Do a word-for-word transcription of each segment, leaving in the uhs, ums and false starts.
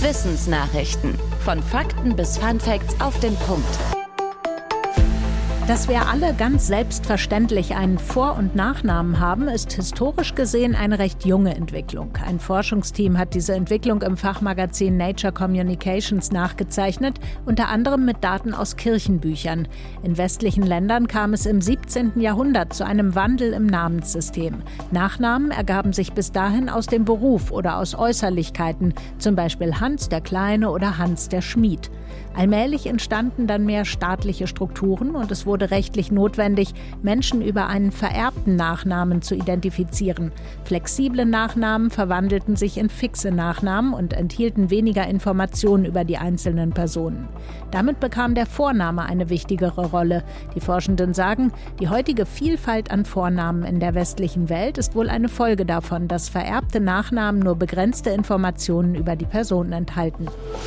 Wissensnachrichten. Von Fakten bis Funfacts auf den Punkt. Dass wir alle ganz selbstverständlich einen Vor- und Nachnamen haben, ist historisch gesehen eine recht junge Entwicklung. Ein Forschungsteam hat diese Entwicklung im Fachmagazin Nature Communications nachgezeichnet, unter anderem mit Daten aus Kirchenbüchern. In westlichen Ländern kam es im siebzehnten Jahrhundert zu einem Wandel im Namenssystem. Nachnamen ergaben sich bis dahin aus dem Beruf oder aus Äußerlichkeiten, zum Beispiel Hans der Kleine oder Hans der Schmied. Allmählich entstanden dann mehr staatliche Strukturen und es wurde rechtlich notwendig, Menschen über einen vererbten Nachnamen zu identifizieren. Flexible Nachnamen verwandelten sich in fixe Nachnamen und enthielten weniger Informationen über die einzelnen Personen. Damit bekam der Vorname eine wichtigere Rolle. Die Forschenden sagen, die heutige Vielfalt an Vornamen in der westlichen Welt ist wohl eine Folge davon, dass vererbte Nachnamen nur begrenzte Informationen über die Person enthalten.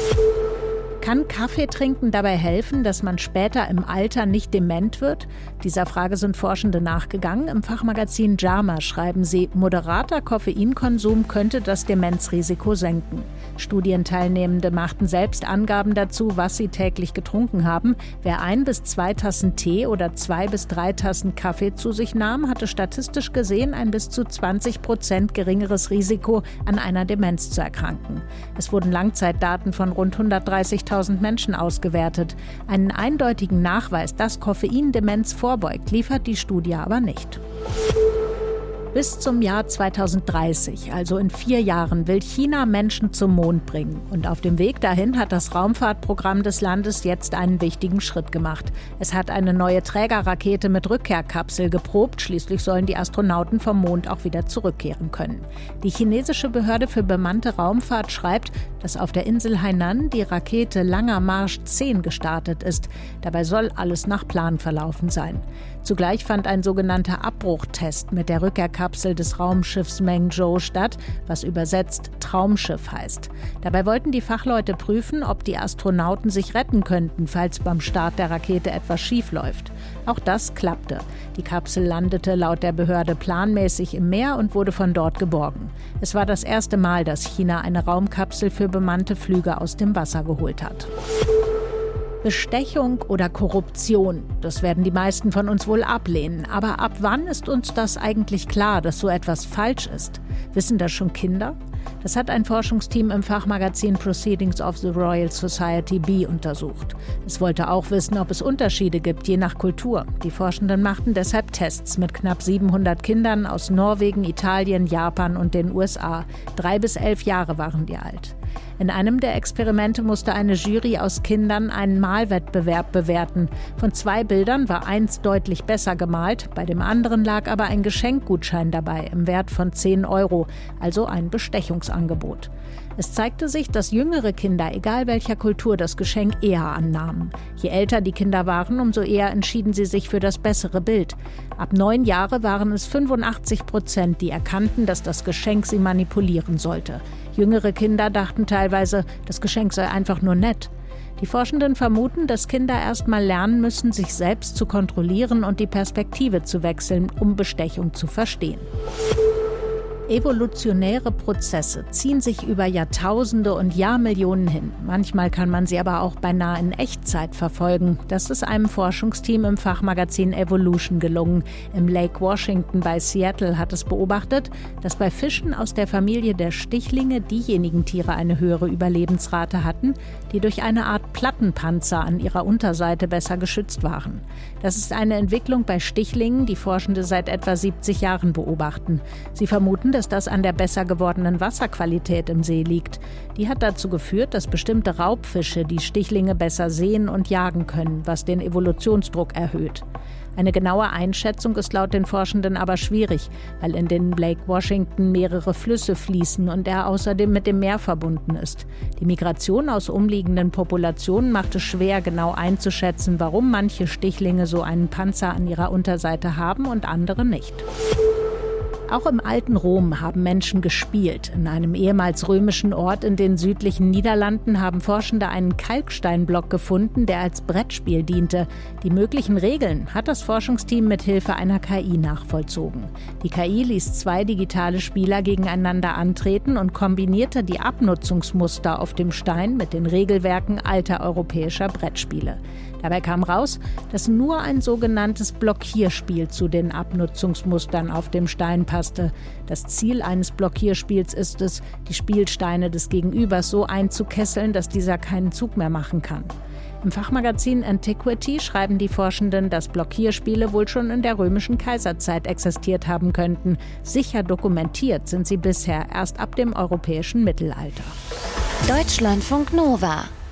Kann Kaffee trinken dabei helfen, dass man später im Alter nicht dement wird? Dieser Frage sind Forschende nachgegangen. Im Fachmagazin JAMA schreiben sie, moderater Koffeinkonsum könnte das Demenzrisiko senken. Studienteilnehmende machten selbst Angaben dazu, was sie täglich getrunken haben. Wer ein bis zwei Tassen Tee oder zwei bis drei Tassen Kaffee zu sich nahm, hatte statistisch gesehen ein bis zu zwanzig Prozent geringeres Risiko, an einer Demenz zu erkranken. Es wurden Langzeitdaten von rund hundertdreißigtausend Menschen ausgewertet. Einen eindeutigen Nachweis, dass Koffein Demenz vorbeugt, liefert die Studie aber nicht. Bis zum Jahr zweitausenddreißig, also in vier Jahren, will China Menschen zum Mond bringen. Und auf dem Weg dahin hat das Raumfahrtprogramm des Landes jetzt einen wichtigen Schritt gemacht. Es hat eine neue Trägerrakete mit Rückkehrkapsel geprobt. Schließlich sollen die Astronauten vom Mond auch wieder zurückkehren können. Die chinesische Behörde für bemannte Raumfahrt schreibt, dass auf der Insel Hainan die Rakete Langer Marsch zehn gestartet ist. Dabei soll alles nach Plan verlaufen sein. Zugleich fand ein sogenannter Abbruchtest mit der Rückkehrkapsel des Raumschiffs Mengzhou statt, was übersetzt Traumschiff heißt. Dabei wollten die Fachleute prüfen, ob die Astronauten sich retten könnten, falls beim Start der Rakete etwas schief läuft. Auch das klappte. Die Kapsel landete laut der Behörde planmäßig im Meer und wurde von dort geborgen. Es war das erste Mal, dass China eine Raumkapsel für bemannte Flüge aus dem Wasser geholt hat. Bestechung oder Korruption, das werden die meisten von uns wohl ablehnen. Aber ab wann ist uns das eigentlich klar, dass so etwas falsch ist? Wissen das schon Kinder? Das hat ein Forschungsteam im Fachmagazin Proceedings of the Royal Society B untersucht. Es wollte auch wissen, ob es Unterschiede gibt, je nach Kultur. Die Forschenden machten deshalb Tests mit knapp siebenhundert Kindern aus Norwegen, Italien, Japan und den U S A. Drei bis elf Jahre waren die alt. In einem der Experimente musste eine Jury aus Kindern einen Malwettbewerb bewerten. Von zwei Bildern war eins deutlich besser gemalt, bei dem anderen lag aber ein Geschenkgutschein dabei im Wert von zehn Euro, also ein Bestechungsangebot. Es zeigte sich, dass jüngere Kinder, egal welcher Kultur, das Geschenk eher annahmen. Je älter die Kinder waren, umso eher entschieden sie sich für das bessere Bild. Ab neun Jahre waren es fünfundachtzig Prozent, die erkannten, dass das Geschenk sie manipulieren sollte. Jüngere Kinder dachten teilweise, das Geschenk sei einfach nur nett. Die Forschenden vermuten, dass Kinder erst mal lernen müssen, sich selbst zu kontrollieren und die Perspektive zu wechseln, um Bestechung zu verstehen. Evolutionäre Prozesse ziehen sich über Jahrtausende und Jahrmillionen hin. Manchmal kann man sie aber auch beinahe in Echtzeit verfolgen. Das ist einem Forschungsteam im Fachmagazin Evolution gelungen. Im Lake Washington bei Seattle hat es beobachtet, dass bei Fischen aus der Familie der Stichlinge diejenigen Tiere eine höhere Überlebensrate hatten, die durch eine Art Plattenpanzer an ihrer Unterseite besser geschützt waren. Das ist eine Entwicklung bei Stichlingen, die Forschende seit etwa siebzig Jahren beobachten. Sie vermuten, dass das an der besser gewordenen Wasserqualität im See liegt. Die hat dazu geführt, dass bestimmte Raubfische die Stichlinge besser sehen und jagen können, was den Evolutionsdruck erhöht. Eine genaue Einschätzung ist laut den Forschenden aber schwierig, weil in den Lake Washington mehrere Flüsse fließen und er außerdem mit dem Meer verbunden ist. Die Migration aus umliegenden Populationen macht es schwer, genau einzuschätzen, warum manche Stichlinge so einen Panzer an ihrer Unterseite haben und andere nicht. Auch im alten Rom haben Menschen gespielt. In einem ehemals römischen Ort in den südlichen Niederlanden haben Forschende einen Kalksteinblock gefunden, der als Brettspiel diente. Die möglichen Regeln hat das Forschungsteam mit Hilfe einer K I nachvollzogen. Die K I ließ zwei digitale Spieler gegeneinander antreten und kombinierte die Abnutzungsmuster auf dem Stein mit den Regelwerken alter europäischer Brettspiele. Dabei kam raus, dass nur ein sogenanntes Blockierspiel zu den Abnutzungsmustern auf dem Stein passte. Das Ziel eines Blockierspiels ist es, die Spielsteine des Gegenübers so einzukesseln, dass dieser keinen Zug mehr machen kann. Im Fachmagazin Antiquity schreiben die Forschenden, dass Blockierspiele wohl schon in der römischen Kaiserzeit existiert haben könnten. Sicher dokumentiert sind sie bisher erst ab dem europäischen Mittelalter. Deutschlandfunk Nova